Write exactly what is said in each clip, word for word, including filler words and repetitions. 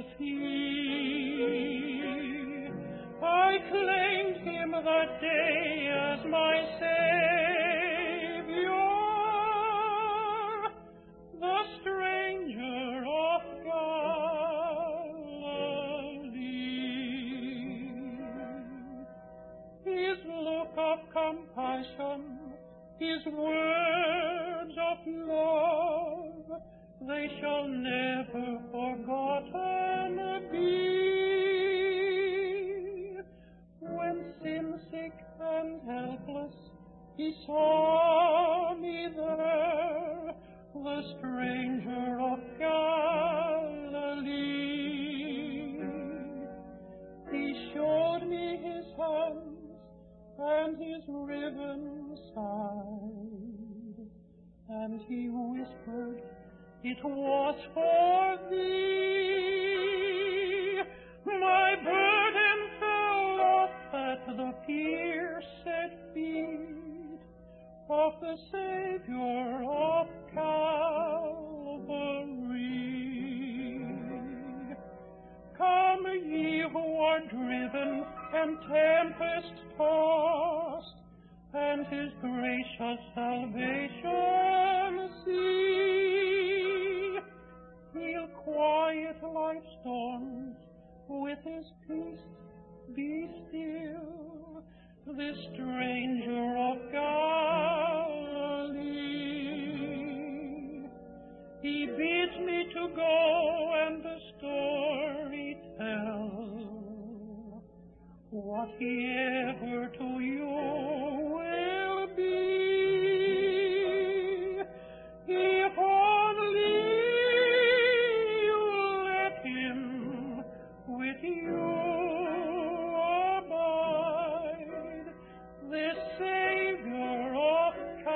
He. I claimed him that day as my Savior, the stranger of Galilee. His look of compassion, His words of love, they shall never forgotten be. When sin-sick and helpless He saw me there, the stranger of Galilee. He showed me His hands and His riven side, and He whispered, it was for thee. My burden fell off at the pierced feet of the Savior of Calvary. Come, ye who are driven and tempest-tossed, and His gracious salvation see. He'll quiet life's storms with His peace. Be still, this stranger of Galilee. He bids me to go and the story tell, what He ever to you will be. If only you let Him with you abide, this Savior of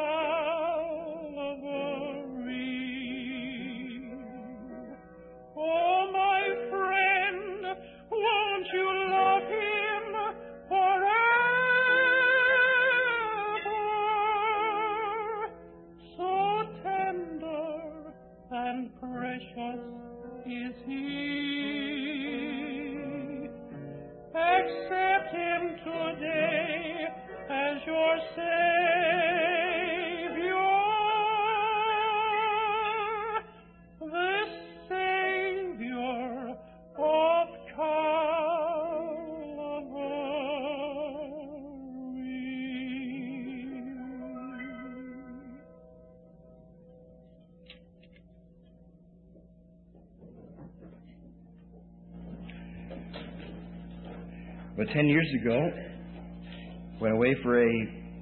Calvary. Oh, my friend, won't you love Him forever? So tender and precious is He. Accept Him today as your Savior, the Savior of But ten years ago, went away for a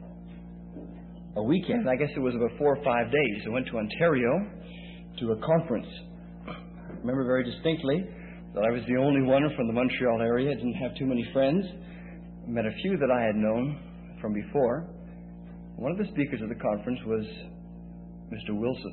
a weekend. I guess it was about four or five days. I went to Ontario to a conference. I remember very distinctly that I was the only one from the Montreal area. I didn't have too many friends. I met a few that I had known from before. One of the speakers of the conference was Mister Wilson.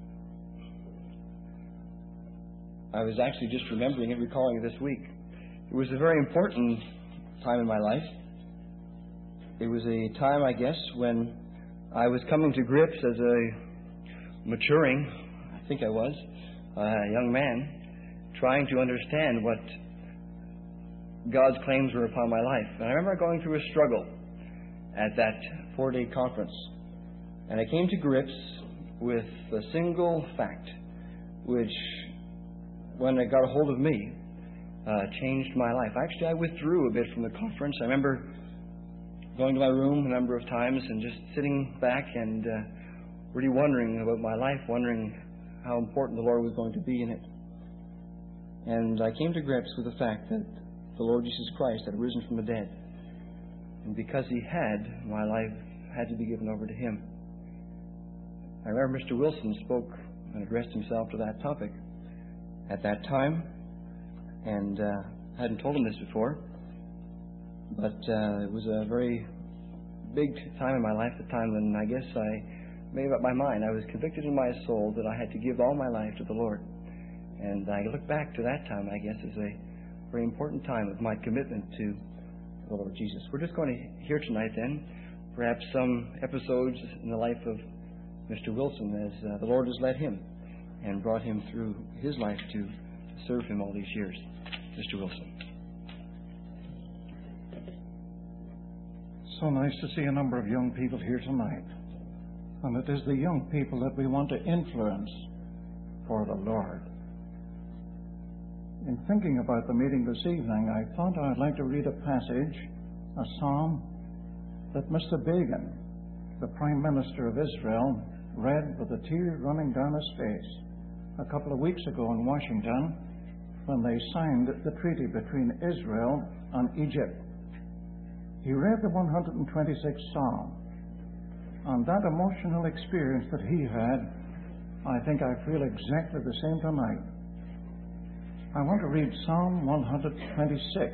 I was actually just remembering it, recalling it this week. It was a very important time in my life. It was a time, I guess, when I was coming to grips as a maturing, I think I was, a young man, trying to understand what God's claims were upon my life. And I remember going through a struggle at that four-day conference. And I came to grips with a single fact, which, when it got a hold of me, uh, changed my life. Actually, I withdrew a bit from the conference. I remember going to my room a number of times and just sitting back and uh, really wondering about my life, wondering how important the Lord was going to be in it. And I came to grips with the fact that the Lord Jesus Christ had risen from the dead. And because He had, my life had to be given over to Him. I remember Mister Wilson spoke and addressed himself to that topic at that time. And uh, I hadn't told him this before. But uh, it was a very big time in my life at the time when I guess I made up my mind. I was convicted in my soul that I had to give all my life to the Lord. And I look back to that time, I guess, as a very important time of my commitment to the Lord Jesus. We're just going to hear tonight then perhaps some episodes in the life of Mister Wilson as uh, the Lord has led him and brought him through his life to served him all these years. Mister Wilson. So nice to see a number of young people here tonight. And it is the young people that we want to influence for the Lord. In thinking about the meeting this evening, I thought I'd like to read a passage, a psalm, that Mister Begin, the Prime Minister of Israel, read with a tear running down his face a couple of weeks ago in Washington when they signed the treaty between Israel and Egypt. He read the one hundred twenty-sixth Psalm, and that emotional experience that he had, I think I feel exactly the same tonight. I want to read Psalm one hundred twenty-six.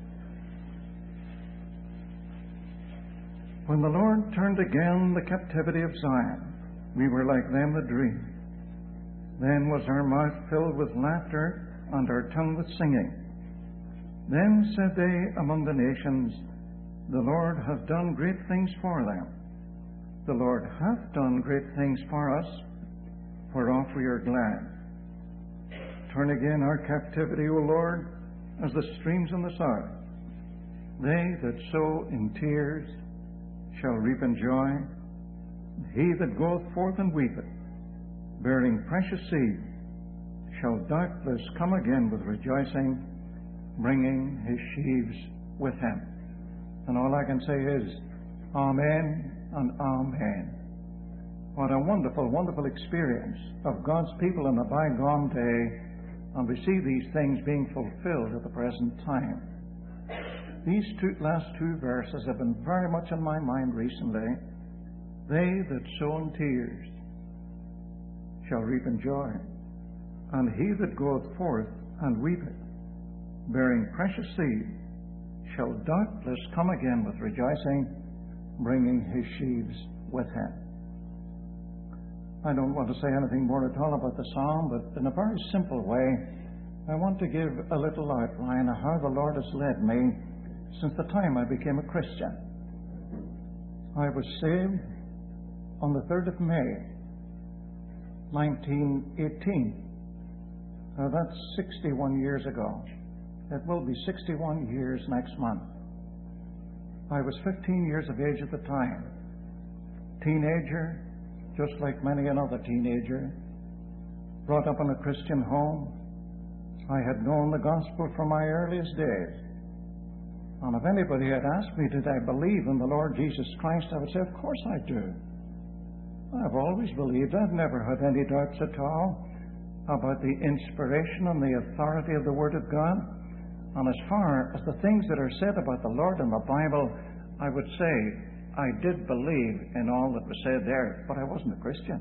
When the Lord turned again the captivity of Zion, we were like them that dream. Then was our mouth filled with laughter and our tongue with singing. Then said they among the nations, the Lord hath done great things for them. The Lord hath done great things for us, whereof we are glad. Turn again our captivity, O Lord, as the streams in the south. They that sow in tears shall reap in joy. He that goeth forth and weepeth, bearing precious seed, shall doubtless come again with rejoicing, bringing his sheaves with him. And all I can say is, Amen and Amen. What a wonderful, wonderful experience of God's people in the bygone day, and we see these things being fulfilled at the present time. These two, last two verses have been very much in my mind recently. They that sow in tears shall reap in joy, and he that goeth forth and weepeth, bearing precious seed, shall doubtless come again with rejoicing, bringing his sheaves with him. I don't want to say anything more at all about the psalm, but in a very simple way, I want to give a little outline of how the Lord has led me since the time I became a Christian. I was saved on the third of May, nineteen eighteen. Now that's sixty-one years ago. It will be sixty-one years next month. I was fifteen years of age at the time. Teenager, just like many another teenager. Brought up in a Christian home. I had known the gospel from my earliest days. And if anybody had asked me, did I believe in the Lord Jesus Christ, I would say, of course I do. I've always believed. I've never had any doubts at all about the inspiration and the authority of the Word of God. And as far as the things that are said about the Lord in the Bible, I would say I did believe in all that was said there, but I wasn't a Christian.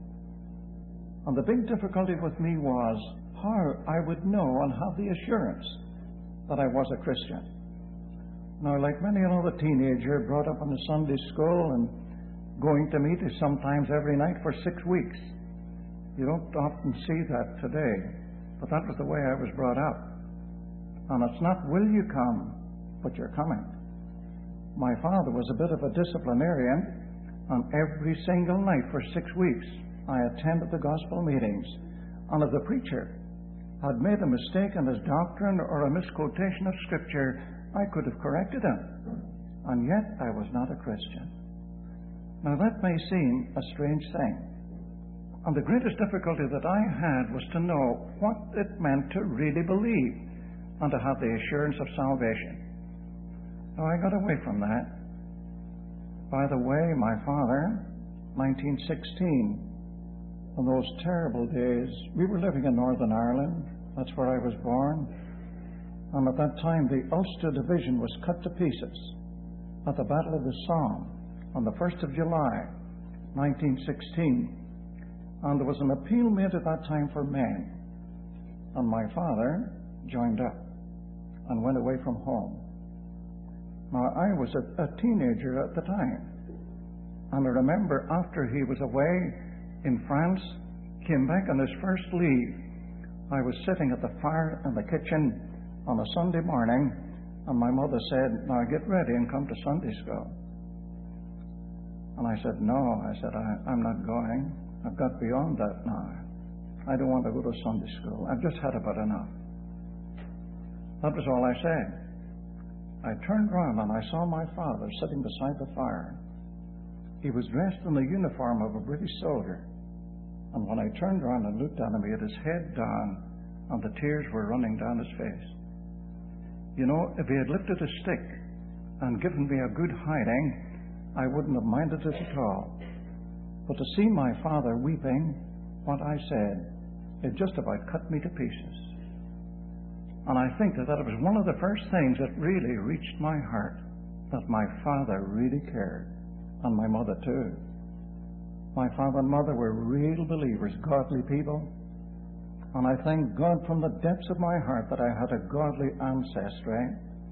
And the big difficulty with me was how I would know and have the assurance that I was a Christian. Now, like many another teenager brought up in a Sunday school and going to meetings sometimes every night for six weeks, you don't often see that today, but that was the way I was brought up. And it's not will you come, but you're coming. My father was a bit of a disciplinarian, and every single night for six weeks I attended the gospel meetings. And if the preacher had made a mistake in his doctrine or a misquotation of Scripture, I could have corrected him. And yet I was not a Christian. Now that may seem a strange thing. And the greatest difficulty that I had was to know what it meant to really believe and to have the assurance of salvation. Now, I got away from that. By the way, my father, nineteen sixteen, in those terrible days, we were living in Northern Ireland. That's where I was born. And at that time, the Ulster Division was cut to pieces at the Battle of the Somme on the first of July, nineteen sixteen. And there was an appeal made at that time for men. And my father joined up and went away from home. Now, I was a, a teenager at the time. And I remember after he was away in France, came back on his first leave, I was sitting at the fire in the kitchen on a Sunday morning, and my mother said, now get ready and come to Sunday school. And I said, no. I said, I, I'm not going. I've got beyond that now. I don't want to go to Sunday school. I've just had about enough. That was all I said. I turned round and I saw my father sitting beside the fire. He was dressed in the uniform of a British soldier. And when I turned round and looked at him, he had his head down and the tears were running down his face. You know, if he had lifted a stick and given me a good hiding, I wouldn't have minded it at all. But to see my father weeping, what I said, it just about cut me to pieces. And I think that that was one of the first things that really reached my heart, that my father really cared, and my mother too. My father and mother were real believers, godly people, and I thank God from the depths of my heart that I had a godly ancestry.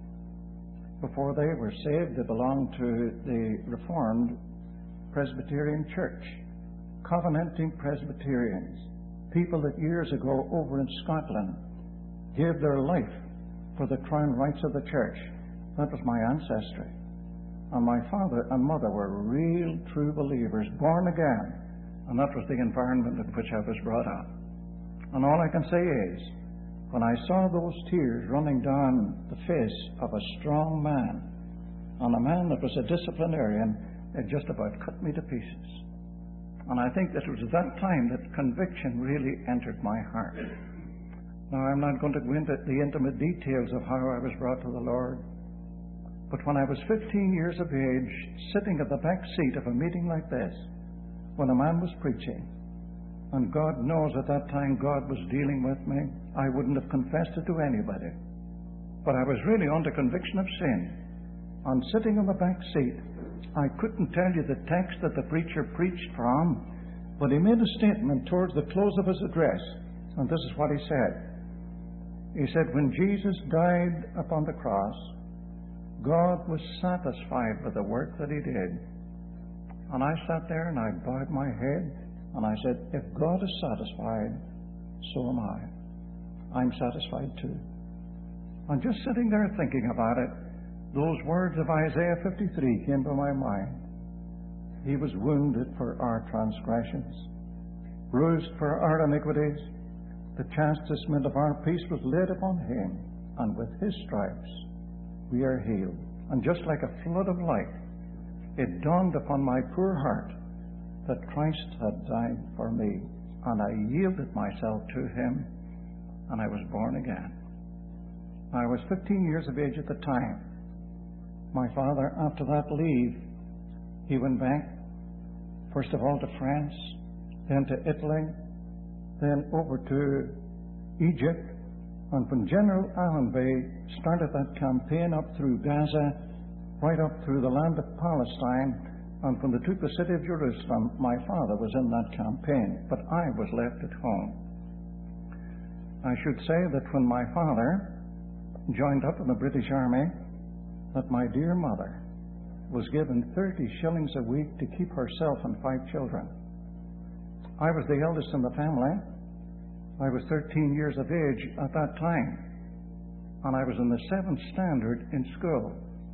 Before they were saved, they belonged to the Reformed Presbyterian Church, covenanting Presbyterians, people that years ago over in Scotland gave their life for the crown rights of the church. That was my ancestry. And my father and mother were real true believers, born again, and that was the environment in which I was brought up. And all I can say is, when I saw those tears running down the face of a strong man, and a man that was a disciplinarian, it just about cut me to pieces. And I think that it was at that time that conviction really entered my heart. Now, I'm not going to go into the intimate details of how I was brought to the Lord, but when I was fifteen years of age, sitting at the back seat of a meeting like this, when a man was preaching, and God knows at that time God was dealing with me, I wouldn't have confessed it to anybody. But I was really under conviction of sin. And sitting on the back seat, I couldn't tell you the text that the preacher preached from, but he made a statement towards the close of his address, and this is what he said. He said, when Jesus died upon the cross, God was satisfied with the work that he did. And I sat there and I bowed my head and I said, if God is satisfied, so am I. I'm satisfied too. And just sitting there thinking about it, those words of Isaiah fifty-three came to my mind. He was wounded for our transgressions, bruised for our iniquities. The chastisement of our peace was laid upon him, and with his stripes we are healed. And just like a flood of light, it dawned upon my poor heart that Christ had died for me, and I yielded myself to him, and I was born again. I was fifteen years of age at the time. My father, after that leave, he went back, first of all to France, then to Italy, then over to Egypt. And when General Allenby started that campaign up through Gaza, right up through the land of Palestine, and when they took the city of Jerusalem, my father was in that campaign, but I was left at home. I should say that when my father joined up in the British Army, that my dear mother was given thirty shillings a week to keep herself and five children. I was the eldest in the family. I was thirteen years of age at that time, and I was in the seventh standard in school.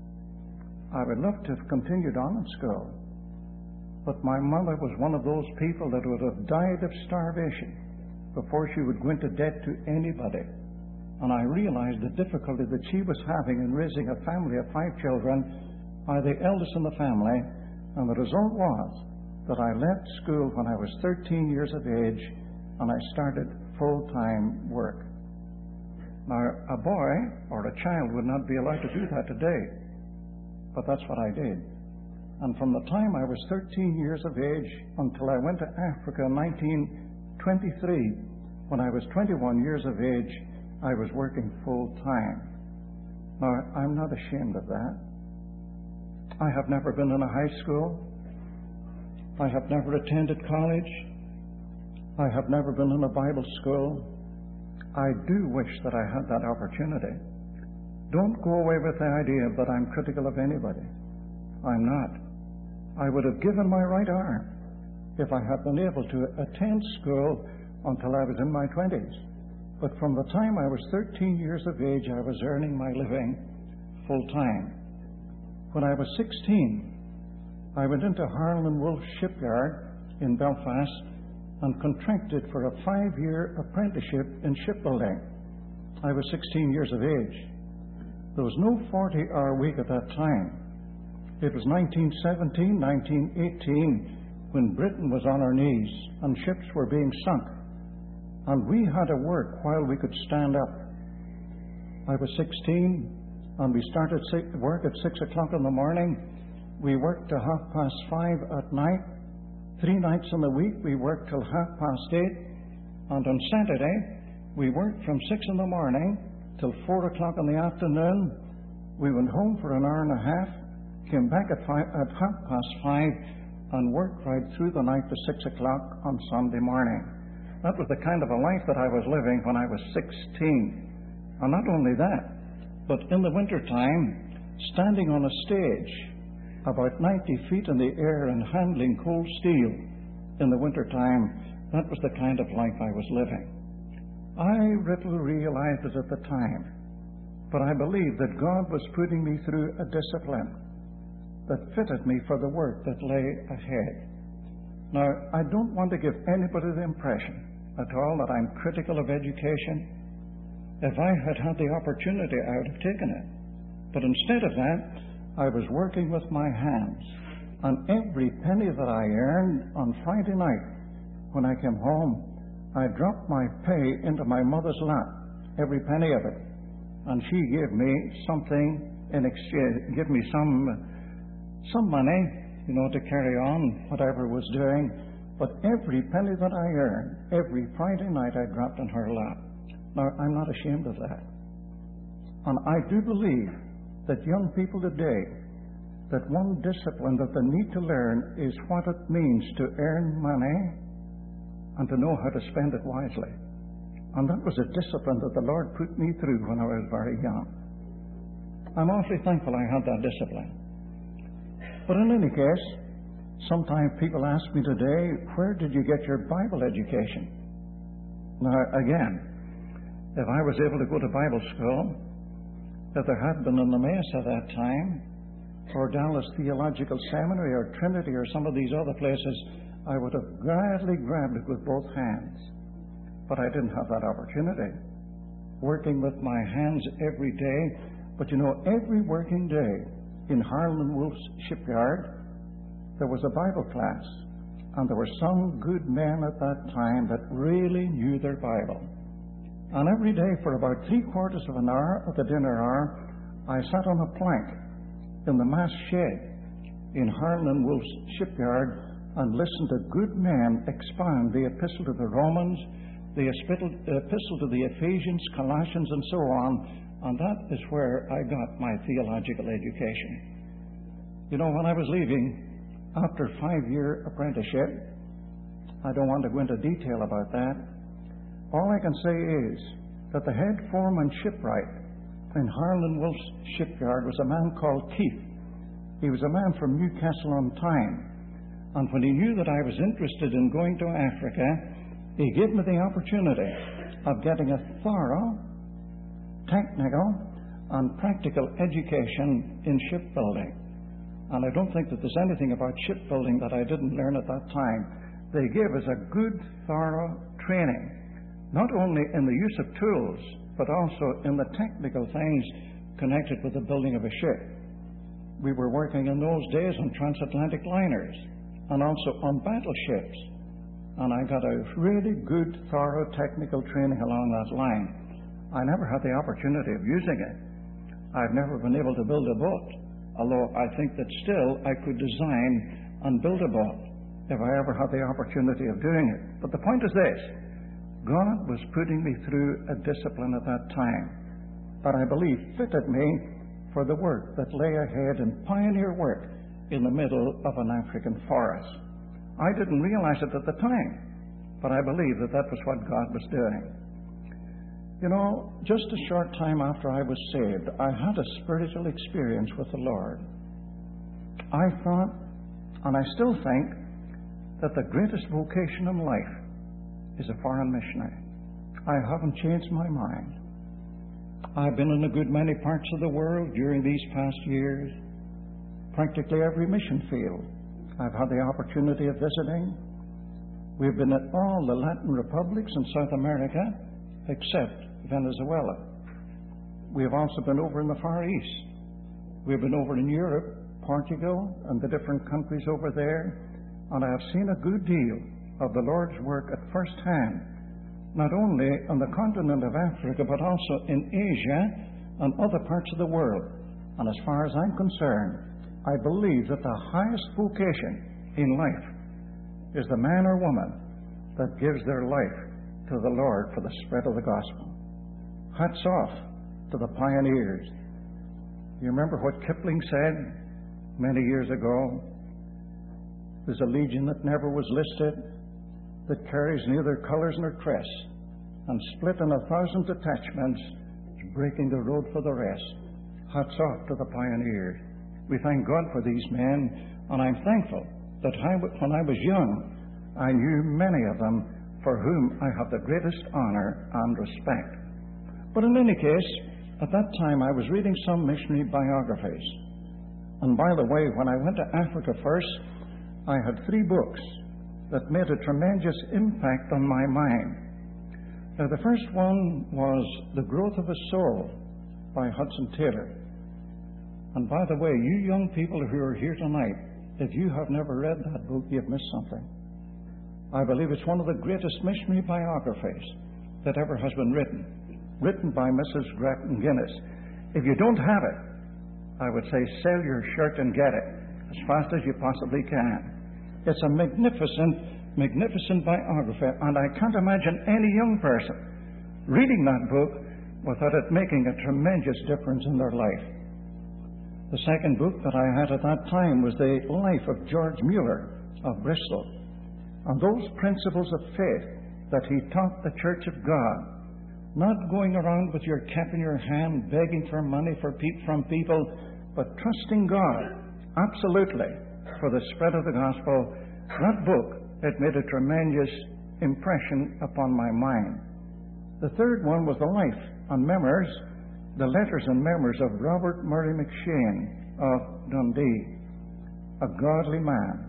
I would love to have continued on in school, but my mother was one of those people that would have died of starvation before she would go into debt to anybody. And I realized the difficulty that she was having in raising a family of five children. I the eldest in the family, and the result was that I left school when I was thirteen years of age, and I started full-time work. Now, a boy or a child would not be allowed to do that today, but that's what I did. And from the time I was thirteen years of age until I went to Africa in nineteen twenty-three, when I was twenty-one years of age, I was working full-time. Now, I'm not ashamed of that. I have never been in a high school. I have never attended college. I have never been in a Bible school. I do wish that I had that opportunity. Don't go away with the idea that I'm critical of anybody. I'm not. I would have given my right arm if I had been able to attend school until I was in my twenties. But from the time I was thirteen years of age, I was earning my living full-time. When I was sixteen, I went into Harland and Wolff shipyard in Belfast and contracted for a five-year apprenticeship in shipbuilding. I was sixteen years of age. There was no forty-hour week at that time. It was nineteen seventeen, nineteen eighteen, when Britain was on her knees and ships were being sunk. And we had to work while we could stand up. I was sixteen, and we started work at six o'clock in the morning. We worked till half past five at night. Three nights in the week, we worked till half past eight. And on Saturday, we worked from six in the morning till four o'clock in the afternoon. We went home for an hour and a half, came back at, five, at half past five, and worked right through the night to six o'clock on Sunday morning. That was the kind of a life that I was living when I was sixteen. And not only that, but in the winter time, standing on a stage about ninety feet in the air and handling cold steel in the winter time, that was the kind of life I was living. I little realized it at the time, but I believed that God was putting me through a discipline that fitted me for the work that lay ahead. Now, I don't want to give anybody the impression at all that I'm critical of education. If I had had the opportunity, I would have taken it. But instead of that, I was working with my hands. And every penny that I earned on Friday night, when I came home, I dropped my pay into my mother's lap, every penny of it. And she gave me something in exchange, gave me some, some money, you know, to carry on whatever I was doing. But every penny that I earned, every Friday night, I dropped in her lap. Now, I'm not ashamed of that. And I do believe that young people today, that one discipline that they need to learn is what it means to earn money and to know how to spend it wisely. And that was a discipline that the Lord put me through when I was very young. I'm awfully thankful I had that discipline. But in any case, sometimes people ask me today, where did you get your Bible education? Now, again, if I was able to go to Bible school, if there had been an Emmaus at that time, or Dallas Theological Seminary, or Trinity, or some of these other places, I would have gladly grabbed it with both hands. But I didn't have that opportunity. Working with my hands every day, but you know, every working day in Harland and Wolff's shipyard, there was a Bible class. And there were some good men at that time that really knew their Bible. And every day for about three quarters of an hour at the dinner hour, I sat on a plank in the mast shed in Harland and Wolff's shipyard and listened to good men expound the epistle to the Romans, the epistle to the Ephesians, Colossians, and so on. And that is where I got my theological education. You know, when I was leaving, after a five-year apprenticeship, I don't want to go into detail about that. All I can say is that the head foreman shipwright in Harland and Wolff's shipyard was a man called Keith. He was a man from Newcastle on Tyne. And when he knew that I was interested in going to Africa, he gave me the opportunity of getting a thorough, technical, and practical education in shipbuilding. And I don't think that there's anything about shipbuilding that I didn't learn at that time. They gave us a good, thorough training, not only in the use of tools, but also in the technical things connected with the building of a ship. We were working in those days on transatlantic liners and also on battleships. And I got a really good, thorough technical training along that line. I never had the opportunity of using it. I've never been able to build a boat, although I think that still I could design and build a boat if I ever had the opportunity of doing it. But the point is this: God was putting me through a discipline at that time that I believe fitted me for the work that lay ahead in pioneer work in the middle of an African forest. I didn't realize it at the time, but I believe that that was what God was doing. You know, just a short time after I was saved, I had a spiritual experience with the Lord. I thought, and I still think, that the greatest vocation in life is a foreign missionary. I haven't changed my mind. I've been in a good many parts of the world during these past years, practically every mission field I've had the opportunity of visiting. We've been at all the Latin republics in South America, except Venezuela. We have also been over in the Far East. We've been over in Europe, Portugal, and the different countries over there, and I have seen a good deal of the Lord's work at first hand, not only on the continent of Africa, but also in Asia and other parts of the world. And as far as I'm concerned, I believe that the highest vocation in life is the man or woman that gives their life to the Lord for the spread of the gospel. Hats off to the pioneers. You remember what Kipling said many years ago? There's a legion that never was listed, that carries neither colours nor crest, and split in a thousand detachments, breaking the road for the rest. Hats off to the pioneers. We thank God for these men, and I'm thankful that I, when I was young, I knew many of them for whom I have the greatest honour and respect. But in any case, at that time I was reading some missionary biographies. And by the way, when I went to Africa first, I had three books that made a tremendous impact on my mind. Now, the first one was The Growth of a Soul by Hudson Taylor. And by the way, you young people who are here tonight, if you have never read that book, you've missed something. I believe it's one of the greatest missionary biographies that ever has been written, written by Missus Grattan Guinness. If you don't have it, I would say sell your shirt and get it as fast as you possibly can. It's a magnificent, magnificent biography, and I can't imagine any young person reading that book without it making a tremendous difference in their life. The second book that I had at that time was The Life of George Mueller of Bristol, and those principles of faith that he taught the Church of God, not going around with your cap in your hand begging for money for pe- from people, but trusting God absolutely for the spread of the gospel. That book, it made a tremendous impression upon my mind. The third one was The Life and Memoirs, the letters and memoirs of Robert Murray McShane of Dundee, a godly man,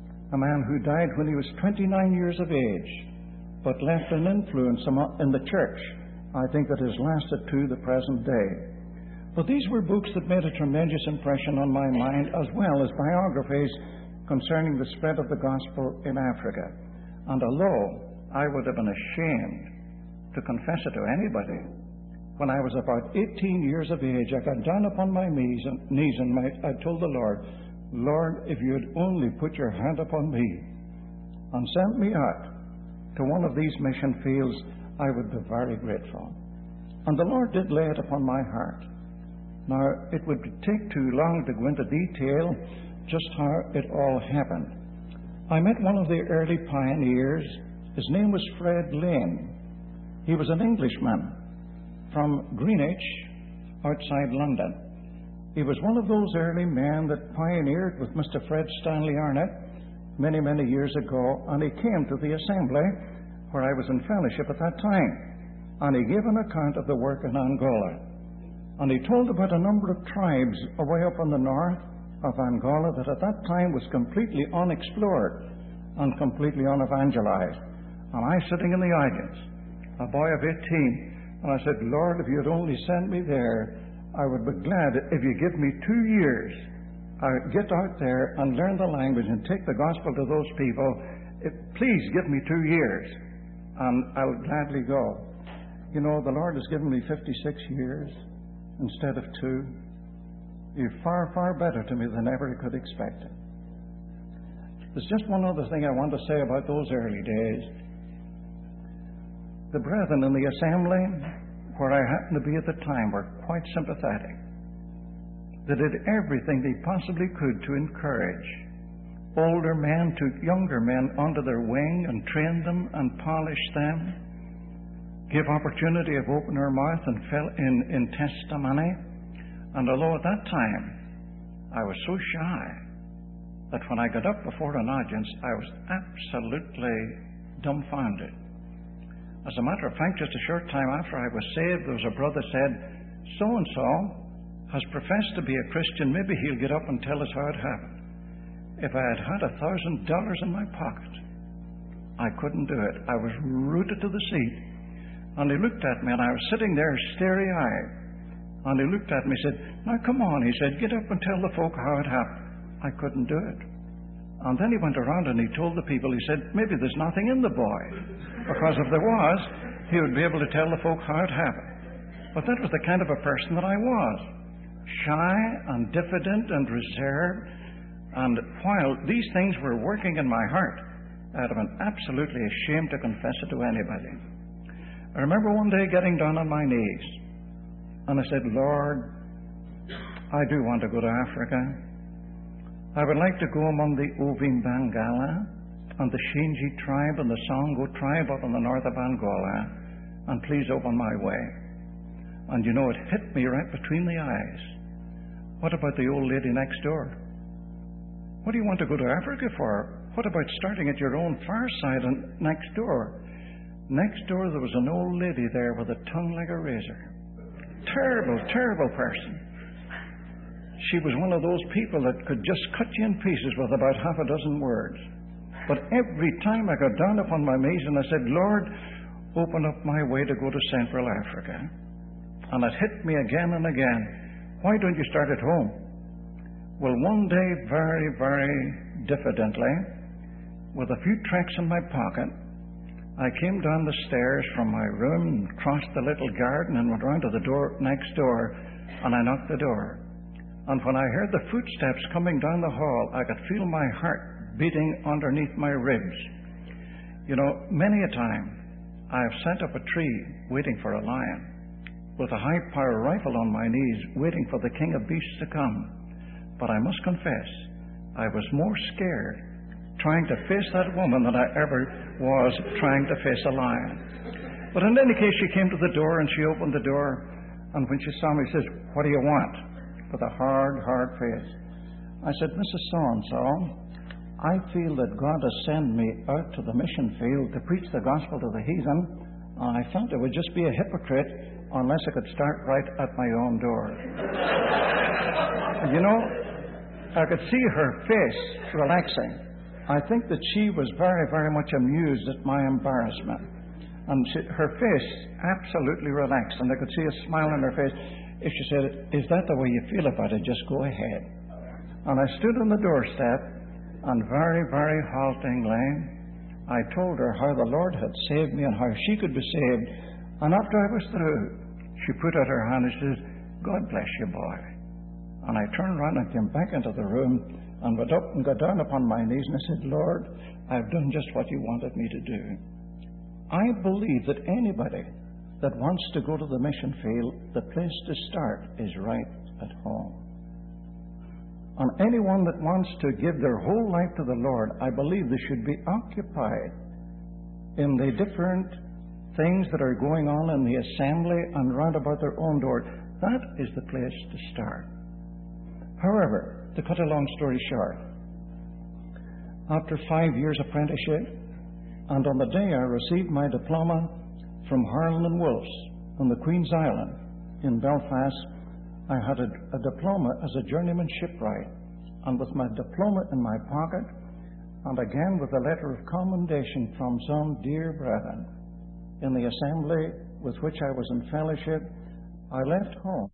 a man who died when he was twenty-nine years of age, but left an influence in the church, I think, that has lasted to the present day. But these were books that made a tremendous impression on my mind, as well as biographies concerning the spread of the gospel in Africa. And although I would have been ashamed to confess it to anybody, when I was about eighteen years of age, I got down upon my knees and, knees and my, I told the Lord, Lord, if you'd only put your hand upon me and sent me out to one of these mission fields, I would be very grateful. And the Lord did lay it upon my heart. Now, it would take too long to go into detail just how it all happened. I met one of the early pioneers. His name was Fred Lane. He was an Englishman from Greenwich, outside London. He was one of those early men that pioneered with Mister Fred Stanley Arnott many, many years ago, and he came to the assembly where I was in fellowship at that time, and he gave an account of the work in Angola. And he told about a number of tribes away up in the north of Angola that at that time was completely unexplored and completely unevangelized. And I sitting in the audience, a boy of eighteen, and I said, Lord, if you'd only send me there, I would be glad if you give me two years. I'd get out there and learn the language and take the gospel to those people. It, please give me two years, and I'll gladly go. You know, the Lord has given me fifty-six years instead of two. You're far, far better to me than ever I could expect it. There's just one other thing I want to say about those early days. The brethren in the assembly, where I happened to be at the time, were quite sympathetic. They did everything they possibly could to encourage older men, took younger men under their wing and trained them and polished them, gave opportunity of opening their mouth and fell in, in testimony. And although at that time I was so shy that when I got up before an audience, I was absolutely dumbfounded. As a matter of fact, just a short time after I was saved, there was a brother said, so-and-so has professed to be a Christian. Maybe he'll get up and tell us how it happened. If I had had a thousand dollars in my pocket, I couldn't do it. I was rooted to the seat. And he looked at me, and I was sitting there starry-eyed. And he looked at me and said, "Now come on," he said, "get up and tell the folk how it happened." I couldn't do it. And then he went around and he told the people, he said, "Maybe there's nothing in the boy, because if there was, he would be able to tell the folk how it happened." But that was the kind of a person that I was. Shy and diffident and reserved. And while these things were working in my heart, I'd have been absolutely ashamed to confess it to anybody. I remember one day getting down on my knees, and I said, "Lord, I do want to go to Africa. I would like to go among the Ovin Bangala and the Shinji tribe and the Songo tribe up in the north of Angola, and please open my way." And you know, it hit me right between the eyes. What about the old lady next door? What do you want to go to Africa for? What about starting at your own far side and next door? Next door there was an old lady there with a tongue like a razor. Terrible, terrible person. She was one of those people that could just cut you in pieces with about half a dozen words. But every time I got down upon my knees and I said, "Lord, open up my way to go to Central Africa." And it hit me again and again. "Why don't you start at home?" Well, one day, very, very diffidently, with a few tracts in my pocket, I came down the stairs from my room and crossed the little garden and went round to the door next door, and I knocked the door. And when I heard the footsteps coming down the hall, I could feel my heart beating underneath my ribs. You know, many a time I have sat up a tree waiting for a lion, with a high-power rifle on my knees, waiting for the king of beasts to come. But I must confess, I was more scared trying to face that woman than I ever was trying to face a lion. But in any case, she came to the door and she opened the door, and when she saw me, she says, "What do you want?" with a hard, hard face. I said, "Missus So-and-so, I feel that God has sent me out to the mission field to preach the gospel to the heathen, and I felt it would just be a hypocrite unless I could start right at my own door." You know, I could see her face relaxing. I think that she was very, very much amused at my embarrassment. And she, her face absolutely relaxed, and I could see a smile on her face. If she said, "Is that the way you feel about it? Just go ahead." And I stood on the doorstep, and very, very haltingly, I told her how the Lord had saved me and how she could be saved. And after I was through, she put out her hand and she said, "God bless you, boy." And I turned around and came back into the room and went up and got down upon my knees and I said, "Lord, I've done just what you wanted me to do." I believe that anybody that wants to go to the mission field, the place to start is right at home. And anyone that wants to give their whole life to the Lord, I believe they should be occupied in the different things that are going on in the assembly and round about their own door. That is the place to start. However, to cut a long story short, after five years apprenticeship, and on the day I received my diploma from Harland and Wolff's on the Queen's Island in Belfast, I had a, a diploma as a journeyman shipwright. And with my diploma in my pocket, and again with a letter of commendation from some dear brethren in the assembly with which I was in fellowship, I left home.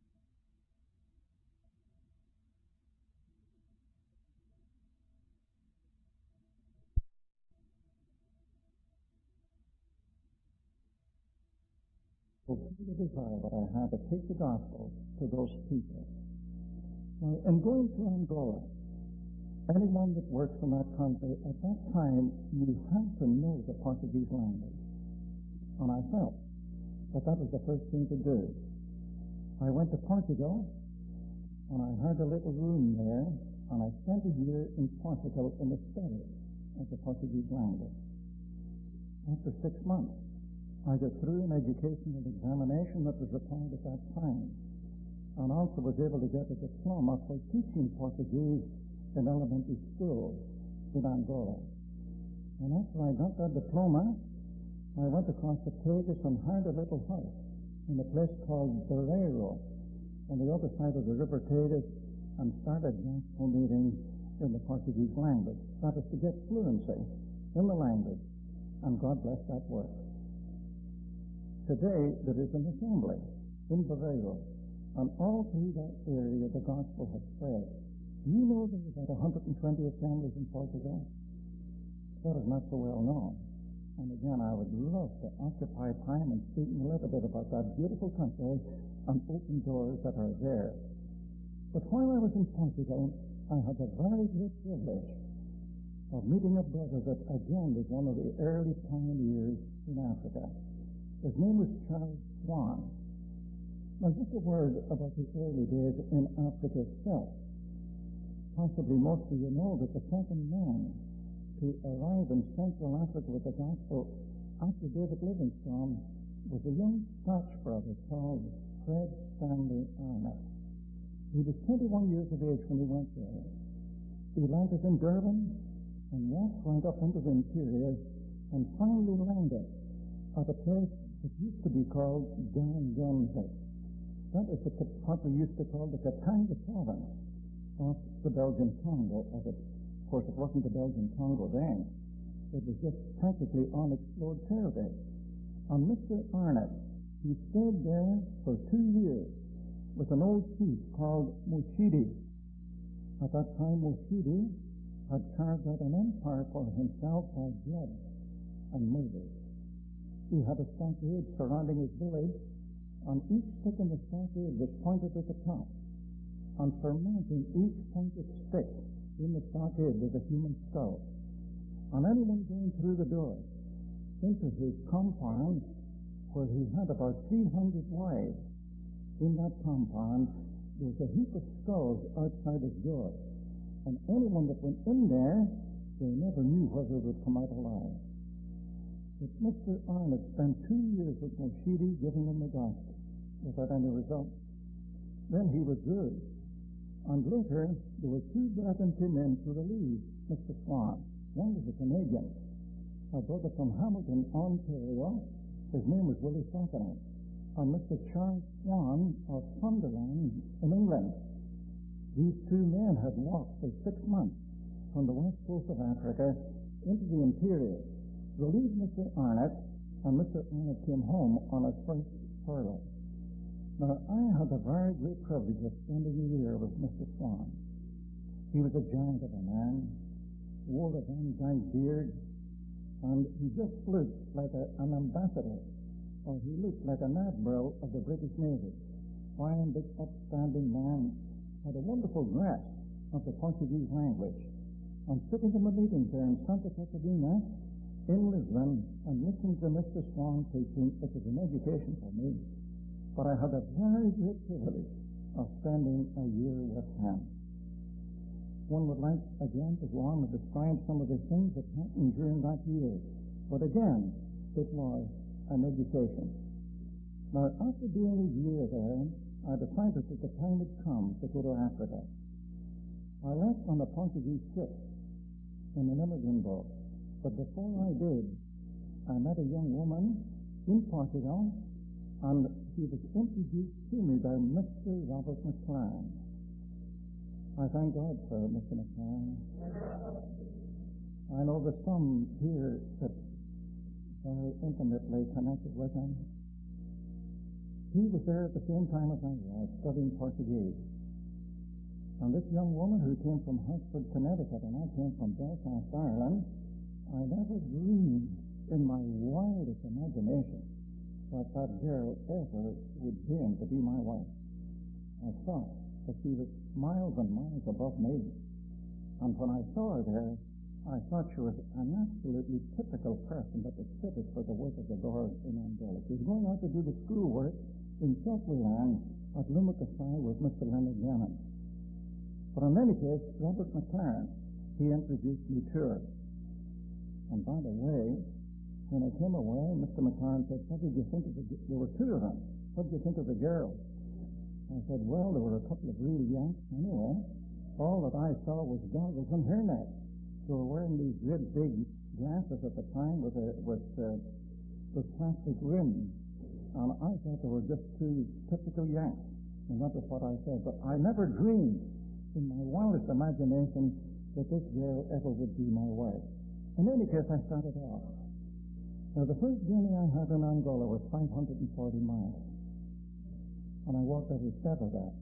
The desire that I had to take the gospel to those people. Now, in going to Angola, anyone that works in that country, at that time, you had to know the Portuguese language. And I felt that that was the first thing to do. I went to Portugal, and I had a little room there, and I spent a year in Portugal in the study of the Portuguese language. After six months, I got through an educational examination that was required at that time, and also was able to get a diploma for teaching Portuguese in elementary schools in Angola. And after I got that diploma, I went across the Tagus and hired a little house in a place called Barreiro on the other side of the River Tagus and started gospel meetings in the Portuguese language. That is to get fluency in the language, and God bless that work. Today, there is an assembly in Bavaria, and all through that area the gospel has spread. Do you know there are about one hundred twenty assemblies in Portugal? That is not so well known. And again, I would love to occupy time and speak a little bit about that beautiful country and open doors that are there. But while I was in Portugal, I had the very great privilege of meeting a brother that again was one of the early pioneers in Africa. His name was Charles Swan. Now, just a word about the early days in Africa itself. Possibly most of you know that the second man to arrive in Central Africa with the gospel after David Livingstone was a young Scotch brother called Fred Stanley Arnott. He was twenty-one years of age when he went there. He landed in Durban and walked right up into the interior and finally landed at a place that used to be called Gangenzik. That is the, what we used to call the Katanga province of the Belgian Congo. Of it. Of course, it wasn't the Belgian Congo then. It was just practically unexplored territory. And Mister Arnott, he stayed there for two years with an old chief called Moshidi. At that time, Moshidi had carved out an empire for himself by blood and murder. He had a stockade surrounding his village, and each stick in the stockade was pointed at the top. And surmounting each pointed stick in the stockade was a human skull. And anyone going through the door into his compound, where he had about three hundred wives, in that compound, there was a heap of skulls outside his door. And anyone that went in there, they never knew whether they would come out alive. But Mister Arnott spent two years with Moshidi giving him the gospel without any result. Then he withdrew. And later, there were two brethren came in to relieve Mister Swan. One was a Canadian, a brother from Hamilton, Ontario. His name was Willie Faulkner. And Mister Charles Swan of Sunderland in England. These two men had walked for six months from the west coast of Africa into the interior, relieved Mister Arnott, and Mister Arnott came home on his first furlough. Now, I had the very great privilege of spending a year with Mister Swan. He was a giant of a man, wore a Van Dyke beard, and he just looked like a, an ambassador, or he looked like an admiral of the British Navy. Fine, big, upstanding man, had a wonderful grasp of the Portuguese language. And sitting in the meetings there in Santa Catarina, in Lisbon, and listening to Mister Swan preaching, it was an education for me. But I had a very great privilege of spending a year with him. One would like, again, to go on and describe some of the things that happened during that year. But again, it was an education. Now, after being a year there, I decided that the time had come to go to Africa. I left on a Portuguese ship in an immigrant boat. But before I did, I met a young woman in Portugal, and she was introduced to me by Mister Robert McLaren. I thank God for Mister McLaren. I know there's some here that are intimately connected with him. He was there at the same time as I was, studying Portuguese. And this young woman who came from Hartford, Connecticut, and I came from Belfast, Ireland, I never dreamed in my wildest imagination that that girl ever would dream to be my wife. I thought that she was miles and miles above me. And when I saw her there, I thought she was an absolutely typical person that was fitted for the work of the Lord in Angola. She was going out to do the schoolwork in Sophiland at Lumacasai with Mister Leonard Gannon. But in any case, Robert McLaren, he introduced me to her. And by the way, when I came away, Mister McLaren said, what did you think of the, there were two of them. What did you think of the girl? I said, well, there were a couple of real yanks anyway. All that I saw was goggles and hairnets. They were wearing these great big glasses at the time with a, with, uh, with plastic rims. And I thought they were just two typical yanks. And that was what I said. But I never dreamed in my wildest imagination that this girl ever would be my wife. In any case, I started off. Now, the first journey I had in Angola was five hundred forty miles, and I walked every step of that.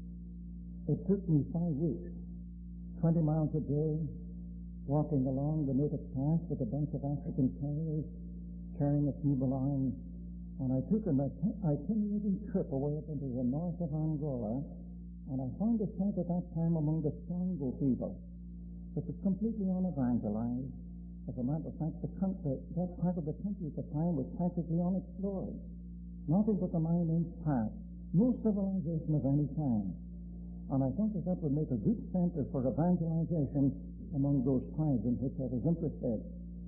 It took me five weeks, twenty miles a day, walking along the native path with a bunch of African carriers, carrying a few belongings, and I took an itinerant trip away up into the north of Angola, and I found a site at that time among the Songo people. It was completely unevangelized. As a matter of fact, the country, that part of the country at the time was practically unexplored. Nothing but the nine-inch path. No civilization of any kind. And I thought that that would make a good center for evangelization among those tribes in which I was interested.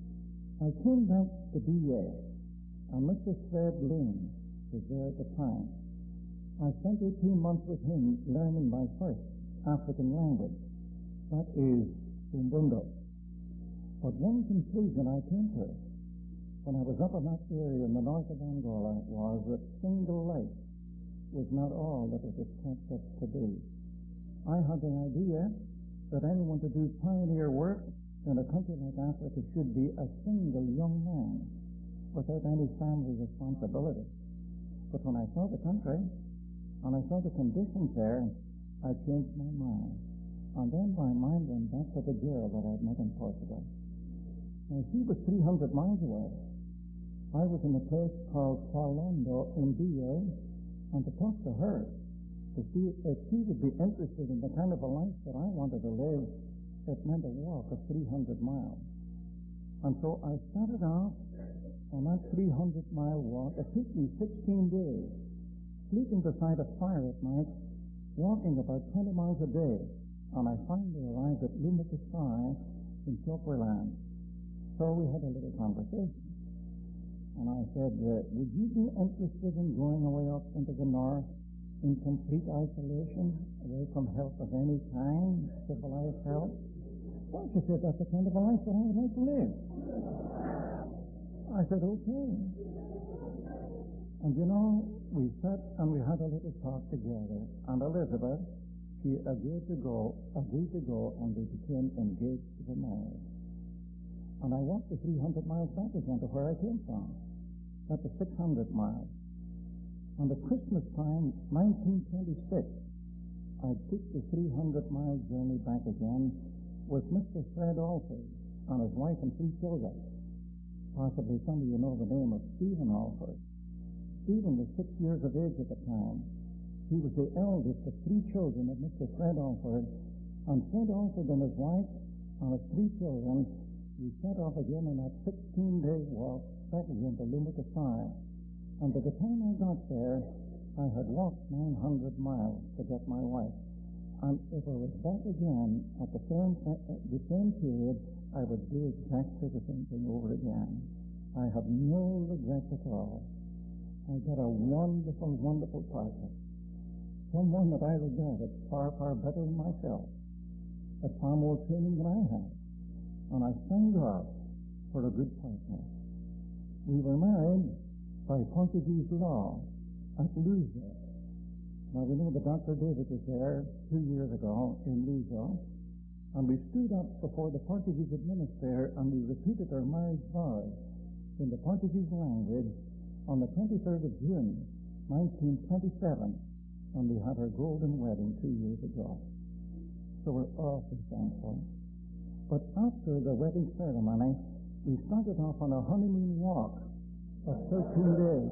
I came back to B A, and Mister Fred Lane was there at the time. I spent eighteen months with him learning my first African language. That is Umbundo. But one conclusion I came to when I was up in that area in the north of Angola was that single life was not all that it was cracked up to be. I had the idea that anyone to do pioneer work in a country like Africa should be a single young man without any family responsibility. But when I saw the country and I saw the conditions there, I changed my mind. And then my mind went back to the girl that I had met in Portugal. Now, she was three hundred miles away. I was in a place called Qualondo in B A, and to talk to her, to see if she would be interested in the kind of a life that I wanted to live, it meant a walk of three hundred miles. And so I started off on that three hundred mile walk. It took me sixteen days, sleeping beside a fire at night, walking about twenty miles a day, and I finally arrived at Lumacasai in Chokwerland. So we had a little conversation. And I said, uh, would you be interested in going away up into the north in complete isolation, away from help of any kind, civilized help? Well, she said, that's the kind of a life that I would like to live. I said, okay. And you know, we sat and we had a little talk together. And Elizabeth, she agreed to go, agreed to go, and we became engaged to the marriage. And I walked the three hundred miles back again to where I came from. That was six hundred miles. On the Christmas time, nineteen twenty-six, I took the three hundred mile journey back again with Mister Fred Alford and his wife and three children. Possibly some of you know the name of Stephen Alford. Stephen was six years of age at the time. He was the eldest of three children of Mister Fred Alford, and Fred Alford and his wife and his three children, we set off again on that sixteen-day walk back again to Lumacasai. And by the time I got there, I had walked nine hundred miles to get my wife. And if I was back again at the same, the same period, I would do exactly the same thing over again. I have no regrets at all. I got a wonderful, wonderful partner. Someone that I regarded far, far better than myself, at far more training than I had. And I thank God for a good partner. We were married by Portuguese law at Luso. Now we know that Doctor David was there two years ago in Luso, and we stood up before the Portuguese administrator and we repeated our marriage vows in the Portuguese language on the twenty-third of June, nineteen twenty-seven, and we had our golden wedding two years ago. So we're awfully thankful. But after the wedding ceremony, we started off on a honeymoon walk of thirteen days,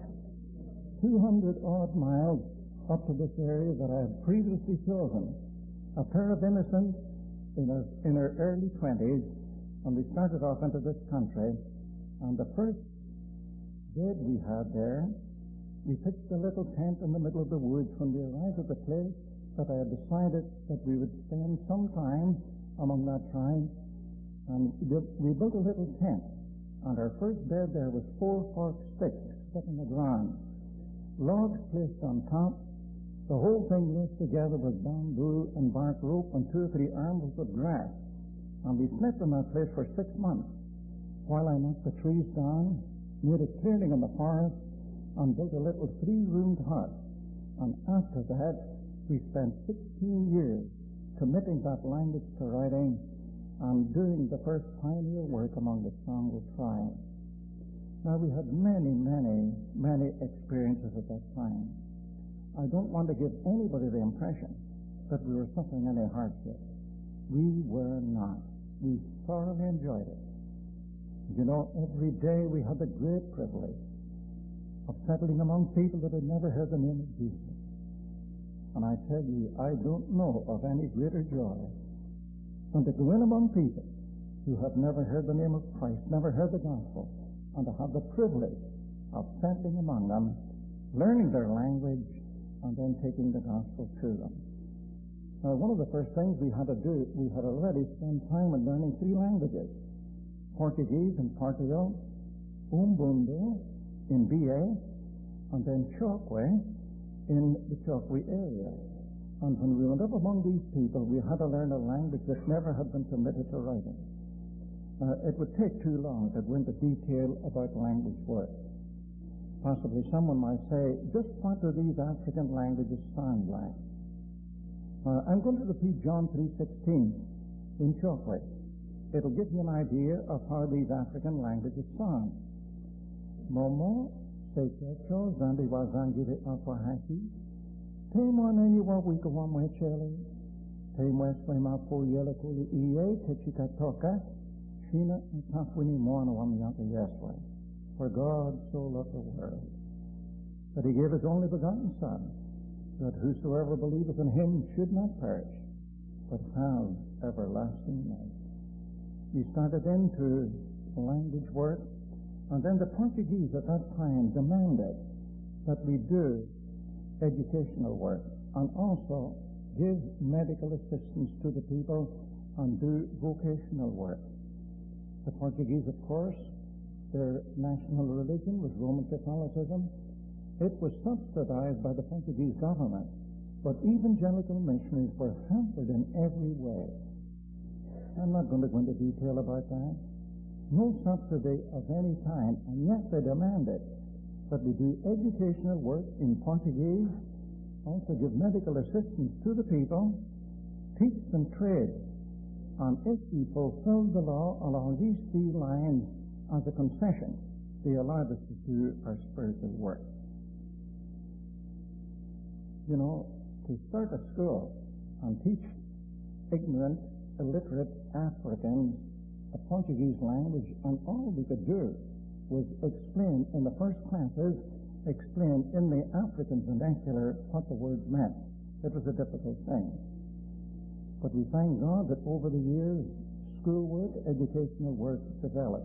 two hundred odd miles up to this area that I had previously chosen. A pair of innocents in our, in our early twenties, and we started off into this country, and the first bed we had there, we pitched a little tent in the middle of the woods when we arrived at the place that I had decided that we would spend some time among that tribe, and we built a little tent, and our first bed there was four forked sticks stuck in the ground, logs placed on top, the whole thing laced together with bamboo and bark rope and two or three armfuls of grass, and we slept in that place for six months while I knocked the trees down, made a clearing in the forest, and built a little three-roomed hut. And after that, we spent sixteen years committing that language to writing, and doing the first pioneer work among the Sangha tribe. Now, we had many, many, many experiences at that time. I don't want to give anybody the impression that we were suffering any hardship. We were not. We thoroughly enjoyed it. You know, every day we had the great privilege of settling among people that had never heard the name of Jesus. And I tell you, I don't know of any greater joy than to go in among people who have never heard the name of Christ, never heard the gospel, and to have the privilege of settling among them, learning their language, and then taking the gospel to them. Now, one of the first things we had to do, we had already spent time in learning three languages: Portuguese in Portugal, Umbundo in B A, and then Chokwe in the Chokwe area. And when we went up among these people, we had to learn a language that never had been committed to writing. Now, it would take too long to go into detail about language work. Possibly someone might say, just what do these African languages sound like? Uh, I'm going to repeat John three sixteen in Chokwe. It'll give you an idea of how these African languages sound. Momo, Sekecho, Zambi Wazangiri Akwahaki, Temo Nani Wawika Wamwe Chele, Temo Eswema Po Yele Kuli Iye, Techika Toka, Shina and Tafwini Moana Wamiaka Yeswe. For God so loved the world that he gave his only begotten Son, that whosoever believeth in him should not perish, but have everlasting life. We started into language work, and then the Portuguese at that time demanded that we do educational work and also give medical assistance to the people and do vocational work. The Portuguese, of course, their national religion was Roman Catholicism. It was subsidized by the Portuguese government, but evangelical missionaries were hampered in every way. I'm not going to go into detail about that. No subsidy of any kind, and yet they demanded that we do educational work in Portuguese, also give medical assistance to the people, teach them trade, and if we fulfilled the law along these three lines as a concession, they allowed us to do our spiritual work. You know, to start a school and teach ignorant, illiterate Africans a Portuguese language, and all we could do was explain in the first classes, explain in the African vernacular what the words meant. It was a difficult thing. But we thank God that over the years, schoolwork, educational work developed.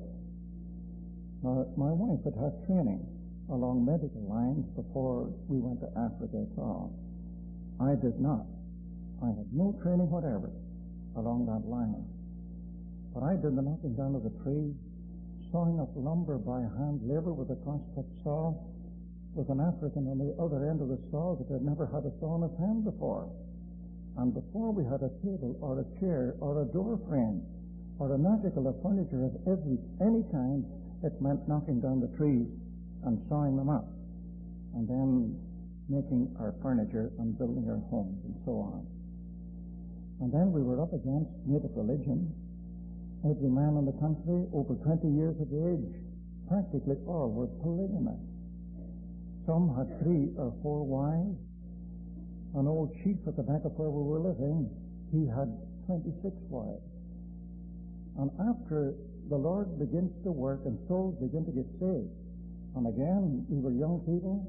Now, my wife had had training along medical lines before we went to Africa at all. I did not. I had no training whatever along that line. But I did the knocking down of the trees, sawing up lumber by hand labor with a crosscut saw, with an African on the other end of the saw that had never had a saw in his hand before. And before we had a table or a chair or a door frame or an article of furniture of every any kind, it meant knocking down the trees and sawing them up, and then making our furniture and building our homes and so on. And then we were up against native religion. Every man in the country over twenty years of age, practically all were polygamous. Some had three or four wives. An old chief at the back of where we were living, he had twenty-six wives. And after the Lord begins to work and souls begin to get saved, and again, we were young people,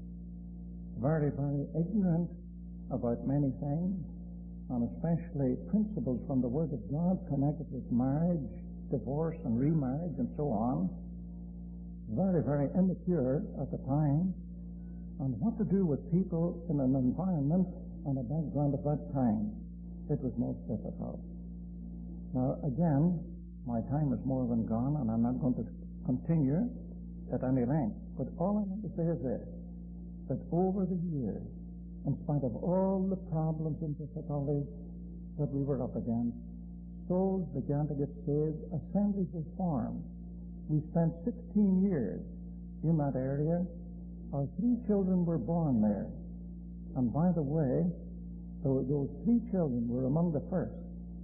very, very ignorant about many things, and especially principles from the Word of God connected with marriage, divorce, and remarriage, and so on. Very, very immature at the time, and what to do with people in an environment and a background of that time. It was most difficult. Now, again, my time is more than gone, and I'm not going to continue at any length. But all I want to say is this, that over the years, in spite of all the problems and difficulties that we were up against, souls began to get saved, assemblies were formed. We spent sixteen years in that area. Our three children were born there. And by the way, those three children were among the first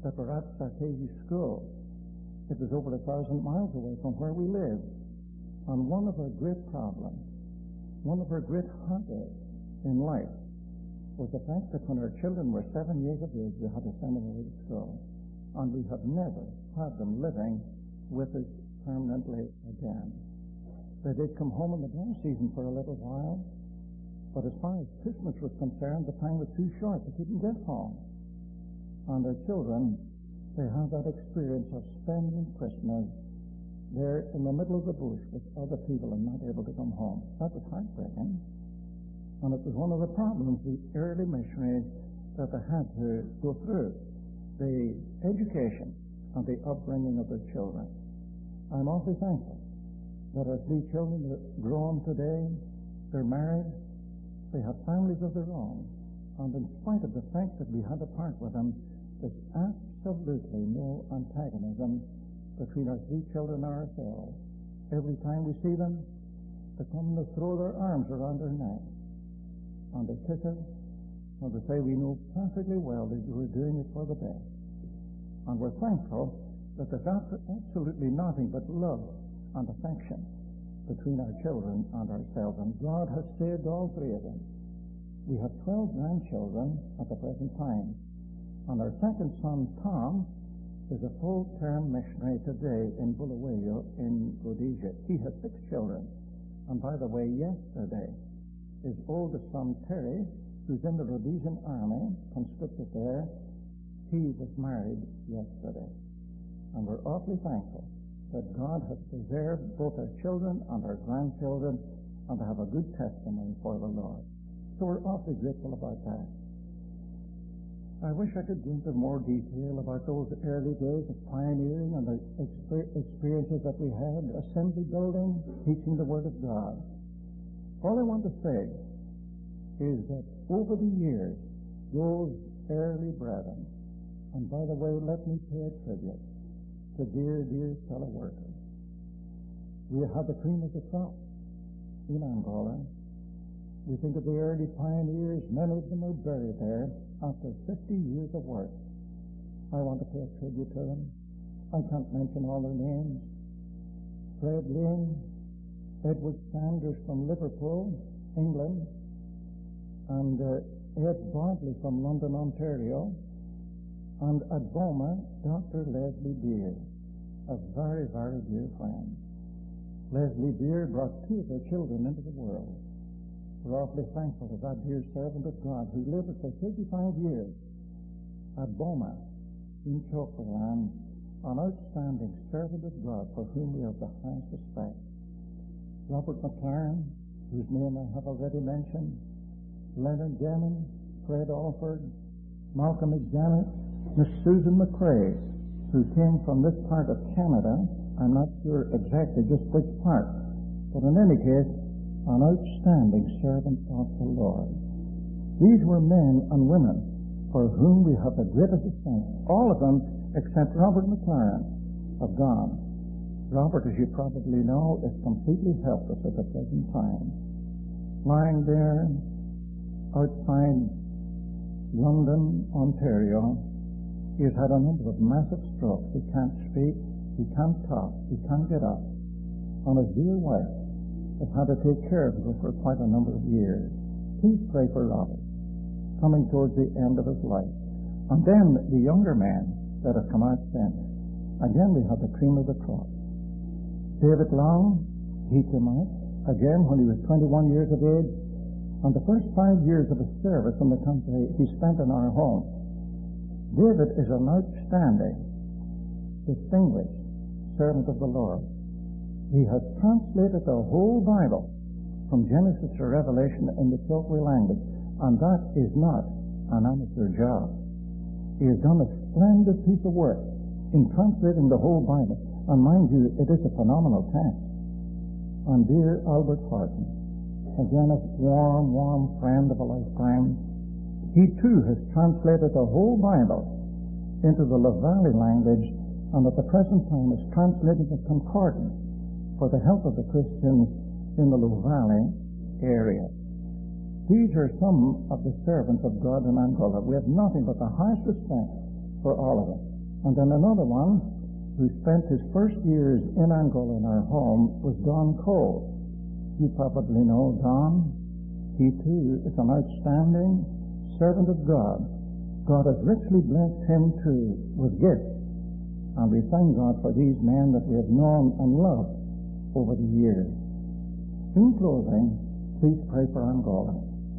that were at Sarkezi School. It was over a thousand miles away from where we lived. And one of our great problems, one of our great heartaches in life, was the fact that when our children were seven years of age, we had to send them away to school. And we have never had them living with us permanently again. They did come home in the dry season for a little while, but as far as Christmas was concerned, the time was too short. They couldn't get home. And our children, they have that experience of spending Christmas there in the middle of the bush with other people and not able to come home. That was heartbreaking. And it was one of the problems the early missionaries that they had to go through, the education and the upbringing of their children. I'm awfully thankful that our three children are grown today, they're married, they have families of their own, and in spite of the fact that we had to part with them, there's absolutely no antagonism between our three children and ourselves. Every time we see them, they come and they throw their arms around our neck, and they kiss us, and they say we know perfectly well that you were doing it for the best. And we're thankful that there's absolutely nothing but love and affection between our children and ourselves, and God has saved all three of them. We have twelve grandchildren at the present time, and our second son, Tom, is a full-term missionary today in Bulawayo in Rhodesia. He has six children, and by the way, yesterday, his oldest son, Terry, who's in the Rhodesian army, conscripted there, he was married yesterday. And we're awfully thankful that God has preserved both our children and our grandchildren, and to have a good testimony for the Lord. So we're awfully grateful about that. I wish I could go into more detail about those early days of pioneering and the exper- experiences that we had, assembly building, teaching the Word of God. All I want to say is that over the years, those early brethren, and by the way, let me pay a tribute to dear, dear fellow workers. We had the cream of the crop in Angola. We think of the early pioneers, many of them are buried there after fifty years of work. I want to pay a tribute to them. I can't mention all their names. Fred Lane, Edward Sanders from Liverpool, England, and uh, Ed Bartley from London, Ontario, and at Boma, Doctor Leslie Beer, a very, very dear friend. Leslie Beer brought two of her children into the world. We're awfully thankful to that dear servant of God who lived for thirty-five years at Boma in Chocolate, an outstanding servant of God for whom we have the highest respect. Robert McLaren, whose name I have already mentioned, Leonard Denman, Fred Alford, Malcolm McDaniel, Miss Susan McCrae, who came from this part of Canada. I'm not sure exactly just which part, but in any case, an outstanding servant of the Lord. These were men and women for whom we have the greatest respect, all of them except Robert McLaren of God. Robert, as you probably know, is completely helpless at the present time. Lying there outside London, Ontario, he has had a number of massive strokes. He can't speak, he can't talk, he can't get up. And his dear wife has had to take care of him for quite a number of years. Please pray for Robert, coming towards the end of his life. And then the younger man that has come out since. Again, we have the cream of the crop. David Long, he came out again when he was twenty-one years of age. And the first five years of his service in the country he spent in our home. David is an outstanding, distinguished servant of the Lord. He has translated the whole Bible from Genesis to Revelation in the Chokwe language, and that is not an amateur job. He has done a splendid piece of work in translating the whole Bible, and mind you, it is a phenomenal task. And dear Albert Horton, again a warm, warm friend of a lifetime, he too has translated the whole Bible into the Lavalley language, and at the present time is translating the Concordance for the help of the Christians in the Low Valley area. These are some of the servants of God in Angola. We have nothing but the highest respect for all of them. And then another one who spent his first years in Angola in our home was Don Cole. You probably know Don. He too is an outstanding servant of God. God has richly blessed him too with gifts. And we thank God for these men that we have known and loved over the years. In closing, please pray for Angola.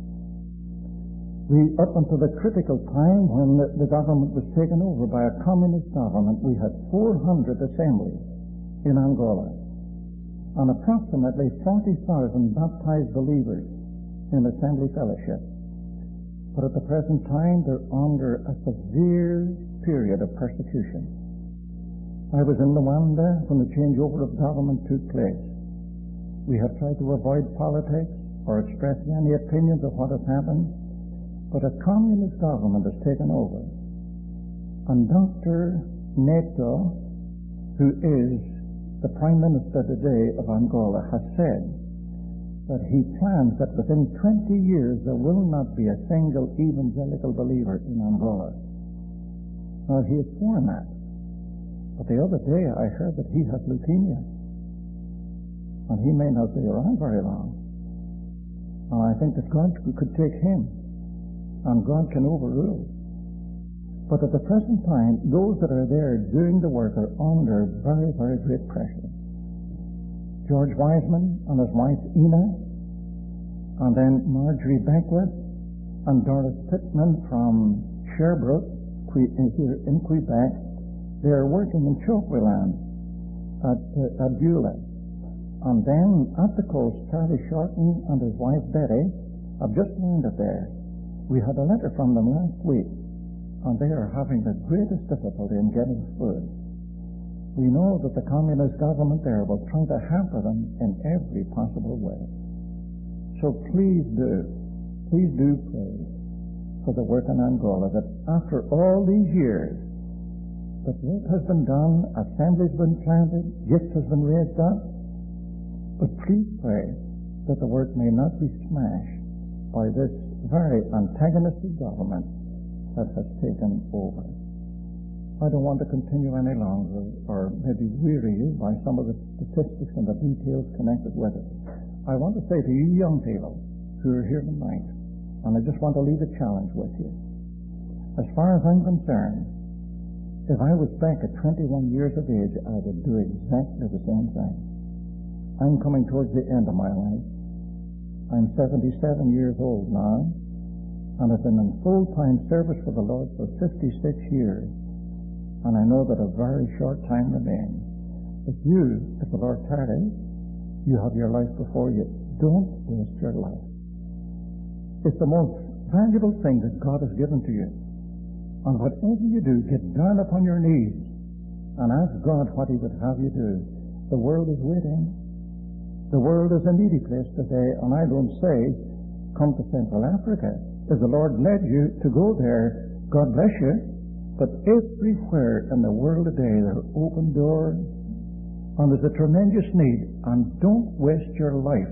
We, up until the critical time when the, the government was taken over by a communist government, we had four hundred assemblies in Angola and approximately forty thousand baptized believers in assembly fellowship. But at the present time, they're under a severe period of persecution. I was in Luanda when the changeover of government took place. We have tried to avoid politics or expressing any opinions of what has happened, but a communist government has taken over. And Doctor Neto, who is the Prime Minister today of Angola, has said that he plans that within twenty years there will not be a single evangelical believer in Angola. Now, he has sworn that. But the other day I heard that he has leukemia. And he may not be around very long. And I think that God could take him. And God can overrule. But at the present time, those that are there doing the work are under very, very great pressure. George Wiseman and his wife Ina, and then Marjorie Beckwith and Doris Pittman from Sherbrooke here in Quebec. They are working in Choqueland at, uh, at Beulah. And then at the coast, Charlie Shorten and his wife Betty have just landed there. We had a letter from them last week, and they are having the greatest difficulty in getting food. We know that the communist government there will try to hamper them in every possible way. So please do, please do pray for the work in Angola, that after all these years, that work has been done, assemblies have been planted, gifts has been raised up, but please pray that the work may not be smashed by this very antagonistic government that has taken over. I don't want to continue any longer or maybe weary you by some of the statistics and the details connected with it. I want to say to you young people who are here tonight, and I just want to leave a challenge with you. As far as I'm concerned, if I was back at twenty-one years of age, I would do exactly the same thing. I'm coming towards the end of my life. I'm seventy-seven years old now, and I've been in full-time service for the Lord for fifty-six years, and I know that a very short time remains. If you, if the Lord tarries, you have your life before you. Don't waste your life. It's the most valuable thing that God has given to you. And whatever you do, get down upon your knees and ask God what He would have you do. The world is waiting. The world is a needy place today, and I don't say, come to Central Africa. If the Lord led you to go there, God bless you. But everywhere in the world today, there are open doors, and there's a tremendous need. And don't waste your life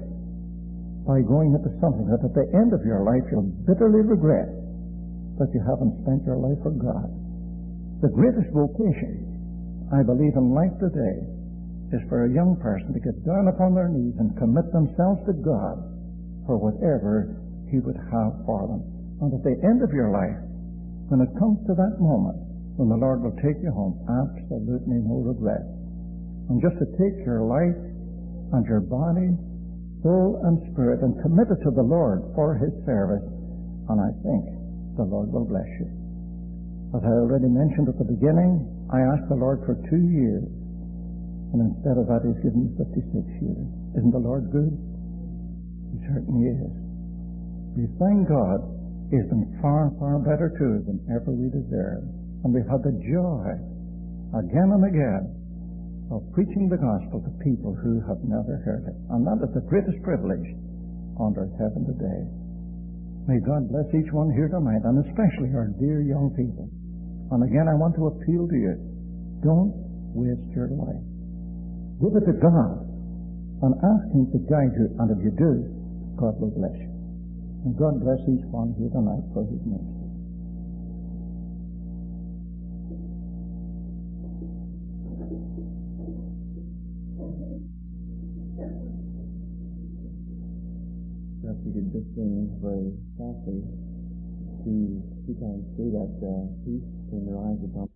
by going into something that at the end of your life you'll bitterly regret that you haven't spent your life for God. The greatest vocation, I believe, in life today is for a young person to get down upon their knees and commit themselves to God for whatever He would have for them. And at the end of your life, when it comes to that moment when the Lord will take you home, absolutely no regret. And just to take your life and your body, soul and spirit and commit it to the Lord for His service, and I think the Lord will bless you. As I already mentioned at the beginning, I asked the Lord for two years, and instead of that He's given me fifty-six years. Isn't the Lord good? He certainly is. We thank God He's been far, far better to us than ever we deserve. And we've had the joy, again and again, of preaching the gospel to people who have never heard it. And that is the greatest privilege under heaven today. May God bless each one here tonight, and especially our dear young people. And again, I want to appeal to you. Don't waste your life. Give it to God and ask Him to guide you. And if you do, God will bless you. And God bless each one here tonight for His ministry. to sing very softly to two times through that uh, piece, Turn Their Eyes Upon